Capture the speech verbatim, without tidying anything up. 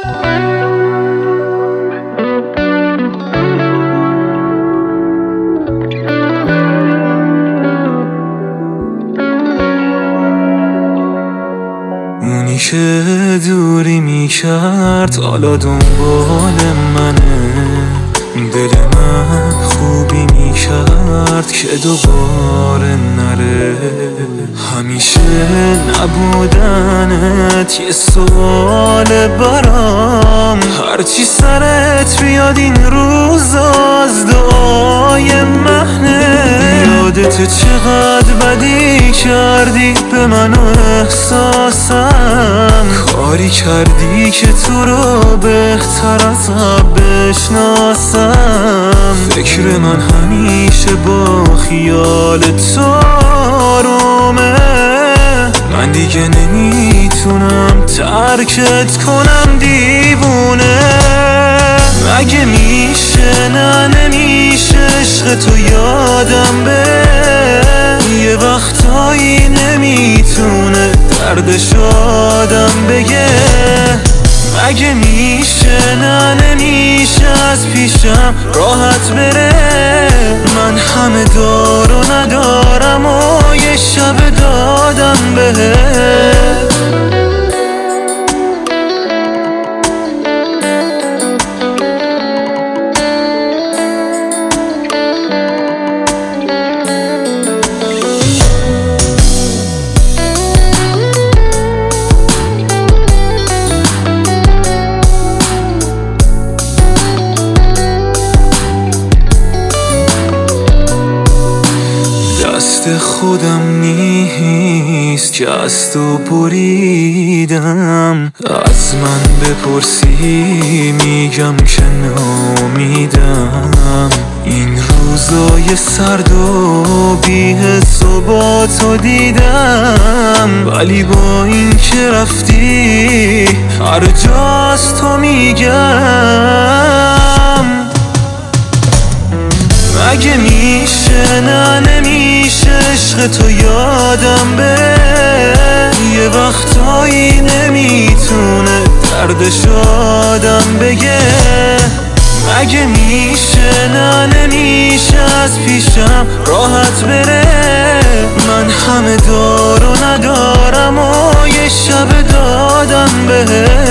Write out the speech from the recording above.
اونی که دوری میکرد حالا دنبال منه، دل من خوبی میکرد که دوباره نره. همیشه نبودنت یه سوال برام، هرچی سرت بیاد این روز از دعای مهنه. یادت چقدر بدی کردی به من و احساسم، کاری کردی که تو رو بهتر از قبل بشناسم. فکر من همیشه با خیال تو آرومه، من دیگه نمیتونم ترکت کنم دیوونه. مگه میشه نه نمیشه عشق تو یادم به یه وقتایی نمیتونه دردش آدم بگه. مگه میشه نه نمیشه از پیشم راحت بره، من همه دارو ندارم و یه شب دادم بهت. دست خودم نیست که از تو بریدم، از من بپرسی میگم که نامیدم. این روزای سرد و بی حس و با تو دیدم، ولی با این که رفتی هر جا از تو میگم. مگه میشه نه نمیشه عشق تو یادم به یه وقتایی نمیتونه دردش آدم بگه. مگه میشه نه نمیشه از پیشم راحت بره، من همه دارو ندارم و یه شب دادم بهت.